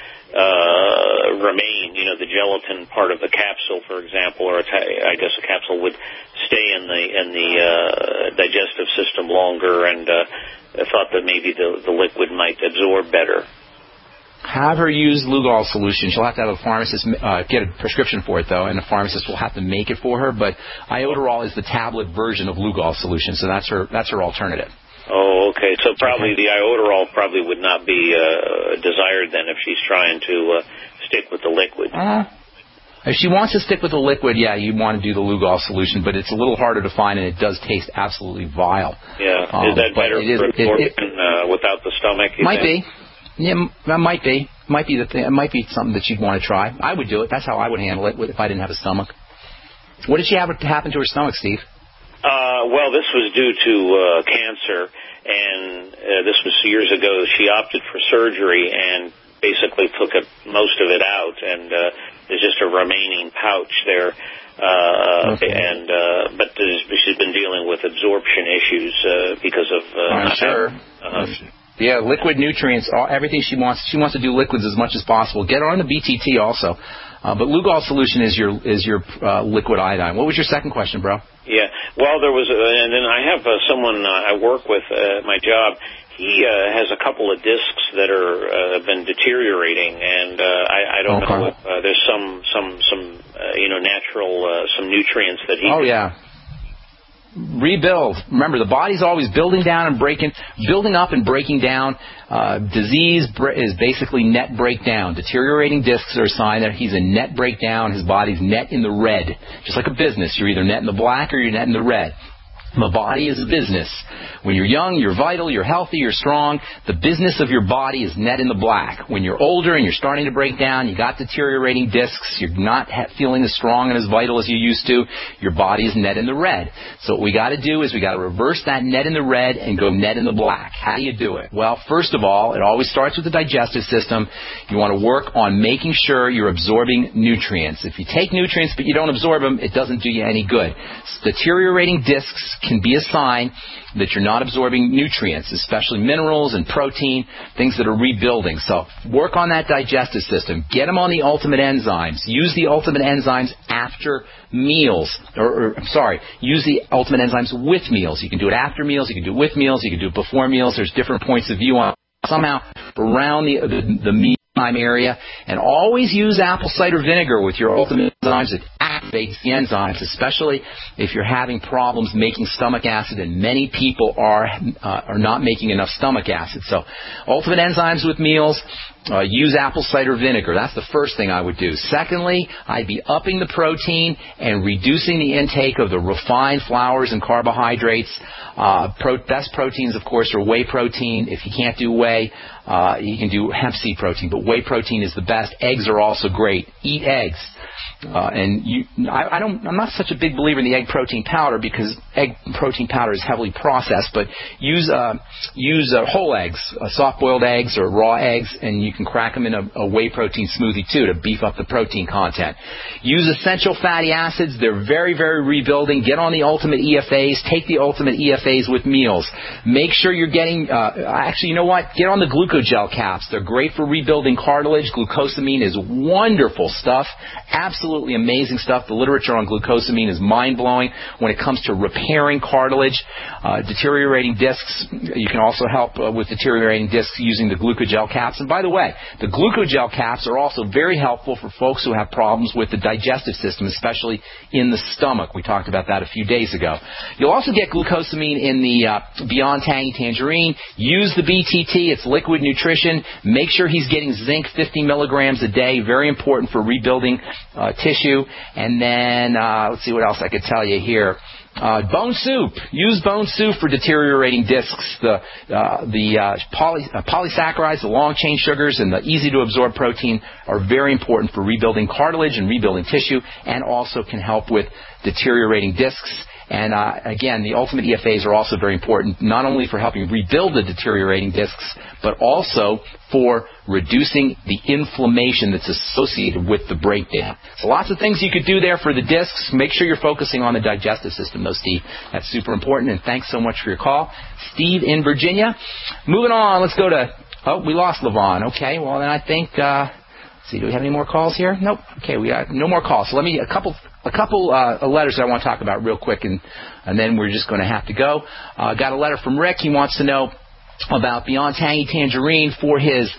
remain, the gelatin part of the capsule, for example, or I guess a capsule would stay in the digestive system longer, and I thought that maybe the liquid might absorb better. Have her use Lugol solution. She'll have to have a pharmacist get a prescription for it, though, and the pharmacist will have to make it for her. But ioderol is the tablet version of Lugol solution, so that's her alternative. Oh, okay. So probably the ioderol probably would not be desired then if she's trying to stick with the liquid. If she wants to stick with the liquid, yeah, you want to do the Lugol solution, but it's a little harder to find, and it does taste absolutely vile. Yeah. Is that better for absorption without the stomach? Might be. Yeah, that might be. It might be something that you'd want to try. I would do it. That's how I would handle it if I didn't have a stomach. What did she have happen to her stomach, Steve? Well, this was due to cancer, and this was years ago. She opted for surgery and basically took most of it out, and there's just a remaining pouch there. But she's been dealing with absorption issues because of. I'm sure. Yeah, liquid nutrients, everything she wants. She wants to do liquids as much as possible. Get her on the BTT also. But Lugol solution is your liquid iodine. What was your second question, bro? Yeah. Well, there was, and then I have someone I work with at my job. he has a couple of discs that have been deteriorating, and I don't know if there's some natural some nutrients that he. Oh yeah. Rebuild. Remember, the body's always building up and breaking down. Disease is basically net breakdown. Deteriorating discs are a sign that he's in net breakdown. His body's net in the red. Just like a business, you're either net in the black or you're net in the red. The body is a business. When you're young, you're vital, you're healthy, you're strong. The business of your body is net in the black. When you're older and you're starting to break down, you got deteriorating discs, you're not feeling as strong and as vital as you used to, your body is net in the red. So what we got to do is we got to reverse that net in the red and go net in the black. How do you do it? Well, first of all, it always starts with the digestive system. You want to work on making sure you're absorbing nutrients. If you take nutrients but you don't absorb them, it doesn't do you any good. Deteriorating discs can be a sign that you're not absorbing nutrients, especially minerals and protein, things that are rebuilding. So work on that digestive system. Get them on the ultimate enzymes. Use the ultimate enzymes after meals. Use the ultimate enzymes with meals. You can do it after meals. You can do it with meals. You can do it before meals. There's different points of view on somehow around the meal time area. And always use apple cider vinegar with your ultimate enzymes. It activates the enzymes, especially if you're having problems making stomach acid, and many people are not making enough stomach acid. So ultimate enzymes with meals. Use apple cider vinegar. That's the first thing I would do. Secondly, I'd be upping the protein and reducing the intake of the refined flours and carbohydrates. Best proteins, of course, are whey protein. If you can't do whey, you can do hemp seed protein, but whey protein is the best. Eggs are also great. Eat eggs. I'm not such a big believer in the egg protein powder because egg protein powder is heavily processed, but use whole eggs, soft-boiled eggs or raw eggs, and you can crack them in a whey protein smoothie too to beef up the protein content. Use essential fatty acids. They're very, very rebuilding. Get on the ultimate EFAs. Take the ultimate EFAs with meals. Make sure you're getting, Get on the glucogel caps. They're great for rebuilding cartilage. Glucosamine is wonderful stuff. Absolutely amazing stuff. The literature on glucosamine is mind-blowing when it comes to repairing cartilage. Deteriorating discs, you can also help with deteriorating discs using the glucogel caps. And by the way, the glucogel caps are also very helpful for folks who have problems with the digestive system, especially in the stomach. We talked about that a few days ago. You'll also get glucosamine in the Beyond Tangy Tangerine. Use the BTT. It's liquid nutrition. Make sure he's getting zinc 50 milligrams a day. Very important for rebuilding tissue. And then, let's see what else I could tell you here. Bone soup. Use bone soup for deteriorating discs. The polysaccharides, the long-chain sugars, and the easy-to-absorb protein are very important for rebuilding cartilage and rebuilding tissue, and also can help with deteriorating discs. And again, the ultimate EFAs are also very important, not only for helping rebuild the deteriorating discs, but also for reducing the inflammation that's associated with the breakdown. So lots of things you could do there for the discs. Make sure you're focusing on the digestive system, though, Steve. That's super important, and thanks so much for your call. Steve in Virginia. Moving on, let's go to... Oh, we lost Levon. Okay, well, then I think... let's see, do we have any more calls here? Nope. Okay, we got no more calls. So let me... A couple letters that I want to talk about real quick, and then we're just going to have to go. Got a letter from Rick. He wants to know about Beyond Tangy Tangerine for his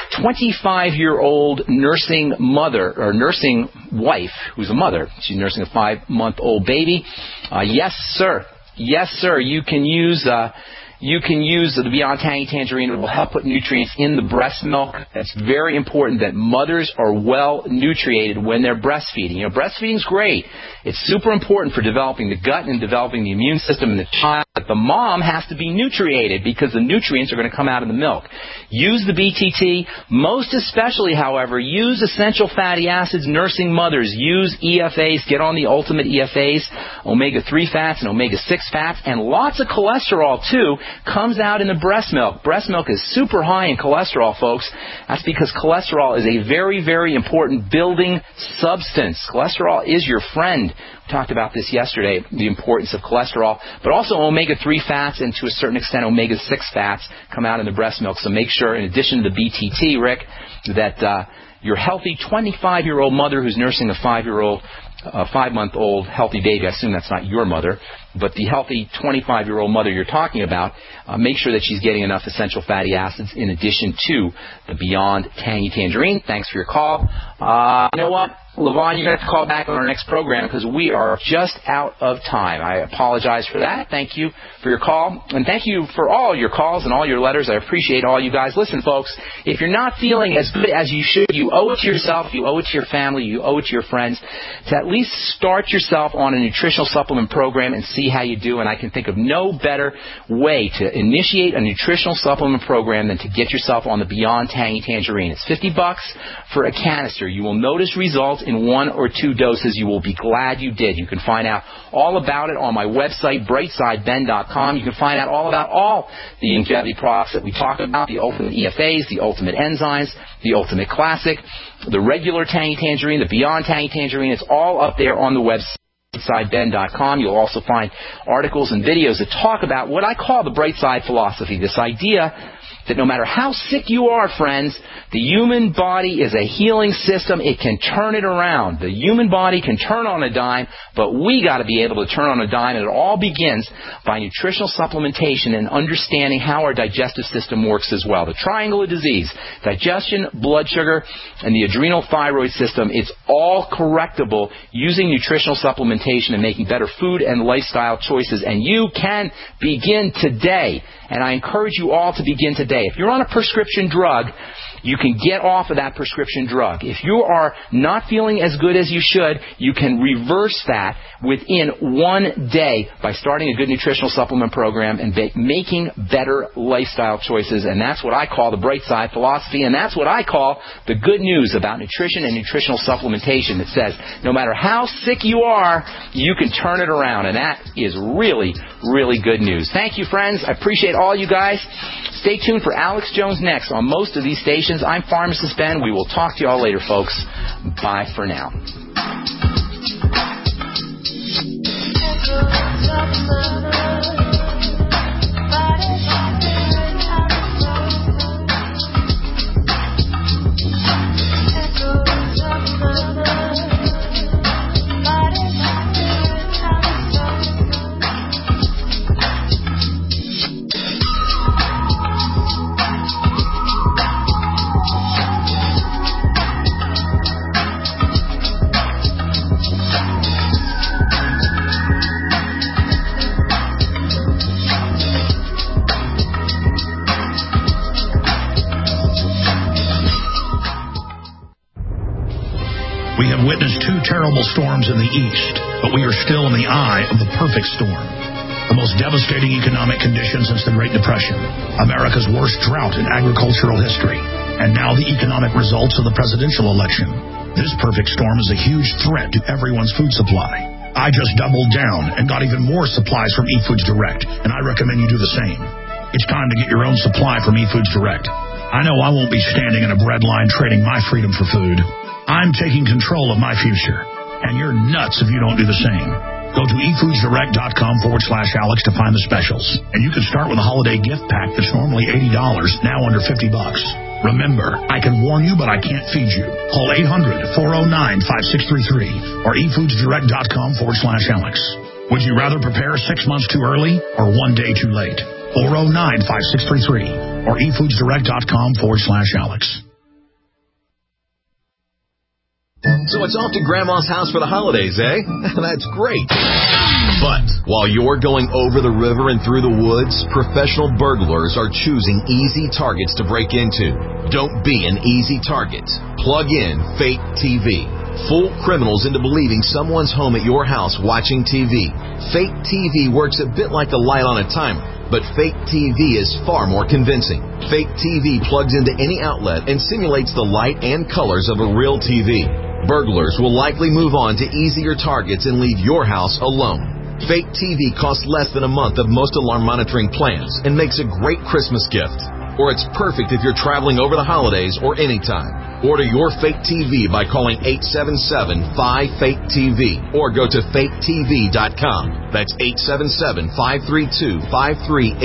25-year-old nursing mother, or nursing wife, who's a mother. She's nursing a 5-month-old baby. Yes, sir. Yes, sir. You can use the Beyond Tangy Tangerine. It will help put nutrients in the breast milk. It's very important that mothers are well nutriated when they're breastfeeding. You know, breastfeeding's great. It's super important for developing the gut and developing the immune system in the child. But the mom has to be nutriated because the nutrients are going to come out of the milk. Use the BTT. Most especially, however, use essential fatty acids. Nursing mothers, use EFAs. Get on the ultimate EFAs, omega-3 fats and omega-6 fats, and lots of cholesterol, too, comes out in the breast milk. Breast milk is super high in cholesterol, folks. That's because cholesterol is a very, very important building substance. Cholesterol is your friend. We talked about this yesterday, the importance of cholesterol, but also omega-3 fats and to a certain extent omega-6 fats come out in the breast milk. So make sure, in addition to the BTT, Rick, that your healthy 25-year-old mother who's nursing a 5-month-old healthy baby. I assume that's not your mother, but the healthy 25-year-old mother you're talking about, make sure that she's getting enough essential fatty acids in addition to the Beyond Tangy Tangerine. Thanks for your call. You know what, Levon, you're going to have to call back on our next program because we are just out of time. I apologize for that. Thank you for your call, and thank you for all your calls and all your letters. I appreciate all you guys. Listen, folks, if you're not feeling as good as you should, you owe it to yourself, you owe it to your family, you owe it to your friends to at least start yourself on a nutritional supplement program and see how you do. And I can think of no better way to initiate a nutritional supplement program than to get yourself on the Beyond Tangy Tangerine. It's $50 for a canister. You will notice results in 1 or 2 doses. You will be glad you did. You can find out all about it on my website, brightsideben.com. You can find out all about all the longevity products that we talk about, the Ultimate EFAs, the Ultimate Enzymes, the Ultimate Classic, the regular Tangy Tangerine, the Beyond Tangy Tangerine. It's all up there on the website, brightsideben.com. You'll also find articles and videos that talk about what I call the bright side philosophy, this idea that no matter how sick you are, friends, the human body is a healing system. It can turn it around. The human body can turn on a dime, but we got to be able to turn on a dime, and it all begins by nutritional supplementation and understanding how our digestive system works as well. The triangle of disease, digestion, blood sugar, and the adrenal thyroid system, it's all correctable using nutritional supplementation and making better food and lifestyle choices, and you can begin today. And I encourage you all to begin today. If you're on a prescription drug, you can get off of that prescription drug. If you are not feeling as good as you should, you can reverse that within 1 day by starting a good nutritional supplement program and making better lifestyle choices. And that's what I call the bright side philosophy, and that's what I call the good news about nutrition and nutritional supplementation that says no matter how sick you are, you can turn it around. And that is really, really good news. Thank you, friends. I appreciate all you guys. Stay tuned for Alex Jones next on most of these stations. I'm Pharmacist Ben. We will talk to you all later, folks. Bye for now. We have witnessed 2 terrible storms in the east, but we are still in the eye of the perfect storm. The most devastating economic conditions since the Great Depression, America's worst drought in agricultural history, and now the economic results of the presidential election. This perfect storm is a huge threat to everyone's food supply. I just doubled down and got even more supplies from eFoods Direct, and I recommend you do the same. It's time to get your own supply from eFoods Direct. I know I won't be standing in a bread line trading my freedom for food. I'm taking control of my future, and you're nuts if you don't do the same. Go to efoodsdirect.com/Alex to find the specials, and you can start with a holiday gift pack that's normally $80, now under $50. Remember, I can warn you, but I can't feed you. Call 800-409-5633 or efoodsdirect.com/Alex. Would you rather prepare 6 months too early or 1 day too late? 409-5633 or efoodsdirect.com/Alex. So it's off to Grandma's house for the holidays, eh? That's great. But while you're going over the river and through the woods, professional burglars are choosing easy targets to break into. Don't be an easy target. Plug in Fake TV. Fool criminals into believing someone's home at your house watching TV. Fake TV works a bit like the light on a timer, but Fake TV is far more convincing. Fake TV plugs into any outlet and simulates the light and colors of a real TV. Burglars will likely move on to easier targets and leave your house alone. Fake TV costs less than a month of most alarm monitoring plans and makes a great Christmas gift. Or it's perfect if you're traveling over the holidays or anytime. Order your Fake TV by calling 877-5-FAKE-TV or go to faketv.com. That's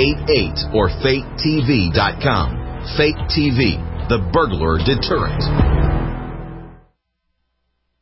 877-532-5388 or faketv.com. Fake TV, the burglar deterrent.